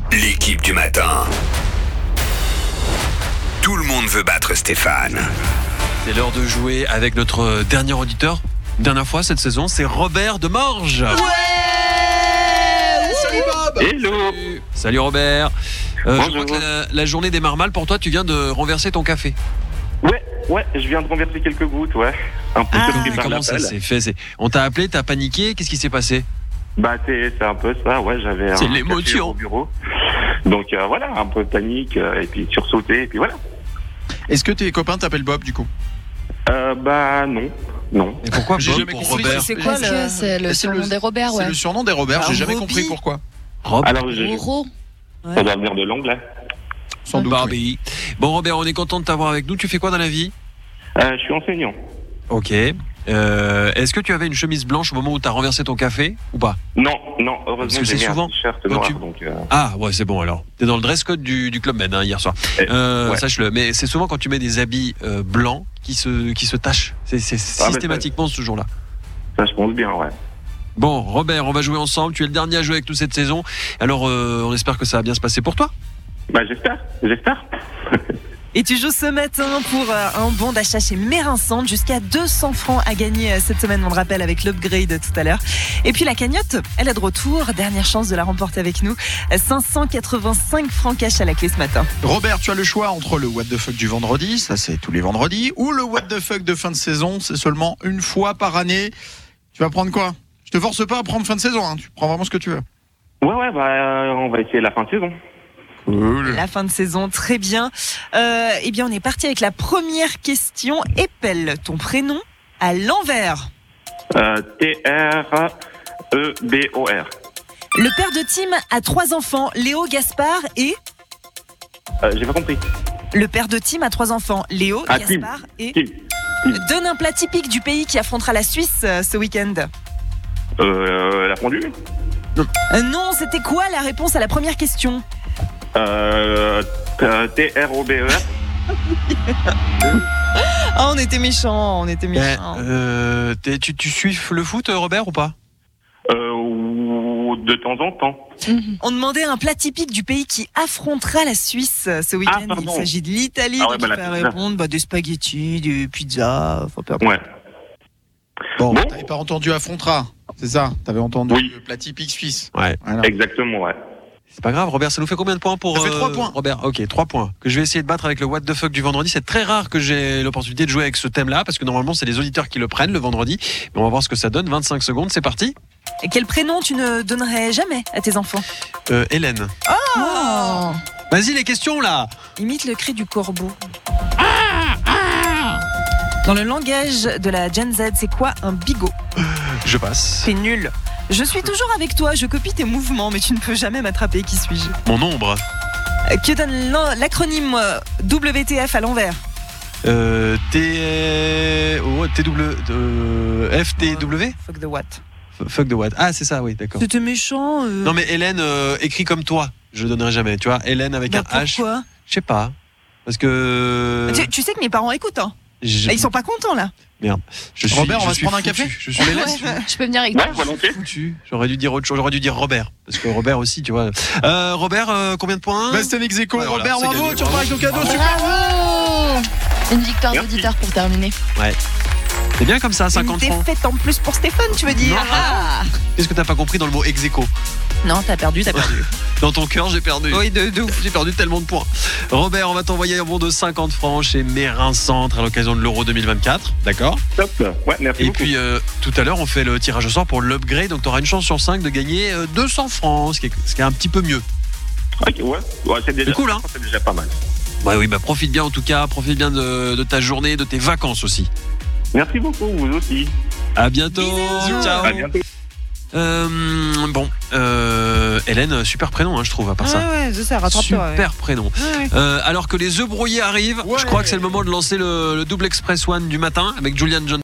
L'équipe du matin. Tout le monde veut battre Stéphane. C'est l'heure de jouer avec notre dernier auditeur. Dernière fois cette saison, c'est Robert de Morges. Salut Bob. Hello. Salut Robert. Je Bonjour. crois que la journée démarre mal pour toi. Tu viens de renverser ton café. Ouais, je viens de renverser quelques gouttes, ouais. Un peu surpris Mais par comment ça l'appel. s'est fait? On t'a appelé, t'as paniqué. Qu'est-ce qui s'est passé? Bah c'est un peu ça, ouais, j'avais C'est un l'émotion. café au bureau. Donc voilà, un peu de panique, et puis sursauté, et puis voilà. Est-ce que tes copains t'appellent Bob du coup? Bah non. Et pourquoi J'ai Bob jamais pour compris. Robert? C'est quoi Parce que c'est le C'est surnom des Robert, C'est ouais. le surnom des Robert, j'ai jamais Robbie. compris pourquoi. Rob. Alors, Roro. ça doit venir de l'anglais. Sans doute. oui. Barbie. Bon Robert, on est content de t'avoir avec nous. Tu fais quoi dans la vie? Je suis enseignant. Ok. Est-ce que tu avais une chemise blanche au moment où t'as renversé ton café ou pas? Non, Parce heureusement que j'ai c'est mis souvent un t-shirt quand noir, tu- donc... Ah ouais, c'est bon alors. T'es dans le dress code du Club Med hier soir. Ouais. Sache-le. Mais c'est souvent quand tu mets des habits blancs qui se tachent. C'est mais systématiquement ce jour-là. ça je pense bien, ouais. Bon, Robert, on va jouer ensemble. Tu es le dernier à jouer avec nous cette saison. Alors, on espère que ça va bien se passer pour toi. Bah j'espère. Et tu joues ce matin pour un bon d'achat chez Mérinsante, jusqu'à 200 francs à gagner cette semaine, on le rappelle, avec l'upgrade tout à l'heure. Et puis la cagnotte, elle est de retour, dernière chance de la remporter avec nous, 585 francs cash à la clé ce matin. Robert, tu as le choix entre le what the fuck du vendredi, ça c'est tous les vendredis, ou le what the fuck de fin de saison, c'est seulement une fois par année. Tu vas prendre quoi? Je te force pas à prendre fin de saison, hein. Tu prends vraiment ce que tu veux. Ouais, bah on va essayer la fin de saison. Cool. La fin de saison, très bien. Eh bien, on est parti avec la première question. Épelle ton prénom à l'envers. T-R-E-B-O-R. Le père de Tim a 3 enfants, Léo, Gaspard et... J'ai pas compris. Le père de Tim a 3 enfants, Léo, Ah, Tim. Gaspard et... Tim. Donne un plat typique du pays qui affrontera la Suisse ce week-end. La fondue. Non, c'était quoi la réponse à la première question? T-R-O-B-E-R. Ah, on était méchants, Tu suis le foot, Robert, ou pas? De temps en temps. On demandait un plat typique du pays qui affrontera la Suisse ce week-end. pardon. Il s'agit de l'Italie, Ah ouais, donc bah, il la fallait pizza. répondre des spaghettis, des pizzas, enfin peu importe. Ouais. Bon, Bon. t'avais pas entendu affrontera, c'est ça? T'avais entendu Oui. le plat typique suisse. Ouais. Voilà. Exactement, ouais. C'est pas grave, Robert, ça nous fait combien de points pour Ça fait 3 points. Robert, ok, 3 points. Que je vais essayer de battre avec le What the fuck du vendredi. C'est très rare que j'ai l'opportunité de jouer avec ce thème-là, parce que normalement, c'est les auditeurs qui le prennent le vendredi. Mais on va voir ce que ça donne. 25 secondes, c'est parti. Et quel prénom tu ne donnerais jamais à tes enfants? Hélène. Oh. Vas-y, les questions, là. Imite le cri du corbeau. Dans le langage de la Gen Z, c'est quoi un bigot? Je passe. C'est nul. Je suis toujours avec toi, je copie tes mouvements, mais tu ne peux jamais m'attraper. Qui suis-je? Mon ombre. Que donne l'acronyme WTF à l'envers? FTW. Fuck the what? Fuck the what. Ah, c'est ça, oui, d'accord. C'était méchant. Non, mais Hélène, écrit comme toi. Je le donnerai jamais. Tu vois, Hélène avec un H. Pourquoi? Je sais pas. Parce que. Tu sais que mes parents écoutent, hein? Je- Ils sont pas contents là. Merde. Je suis, Robert, on je va se suis prendre un foutu. café? Je suis On les laisse? Je peux venir avec toi. Ouais, volontiers. foutu. J'aurais dû dire autre chose. J'aurais dû dire Robert. Parce que Robert aussi, tu vois. Robert, combien de points? Bah, c'était un ex-aequo. Ouais, voilà, Robert, c'est bravo, gagné. tu repars avec ton cadeau, super. Bravo. Une victoire Merci. d'auditeur pour terminer. C'est bien comme ça, 50 Une francs. défaite en plus pour Stéphane, tu veux dire? Non. Ah. Qu'est-ce que t'as pas compris dans le mot ex aequo? Non, t'as perdu. Dans ton cœur, j'ai perdu. Oui, de ouf. J'ai perdu tellement de points. Robert, on va t'envoyer un bon de 50 francs chez Mérinsante à l'occasion de l'Euro 2024. D'accord? Top. Ouais, merci Et beaucoup. puis, tout à l'heure, on fait le tirage au sort pour l'upgrade. Donc, tu auras une chance sur 5 de gagner 200 francs, ce qui est un petit peu mieux. Ok, ouais, c'est déjà C'est cool, hein? C'est déjà pas mal. Ouais, oui, bah profite bien en tout cas. Profite bien de ta journée, de tes vacances aussi. Merci beaucoup, vous aussi. À bientôt. Bisous. Ciao. À bientôt. Hélène, super prénom, hein, je trouve, à part ça. Ouais, c'est ça, rattrape-toi. Super prénom. Alors que les œufs brouillés arrivent, Ouais. je crois que c'est le moment de lancer le double express one du matin avec Julian Johnson.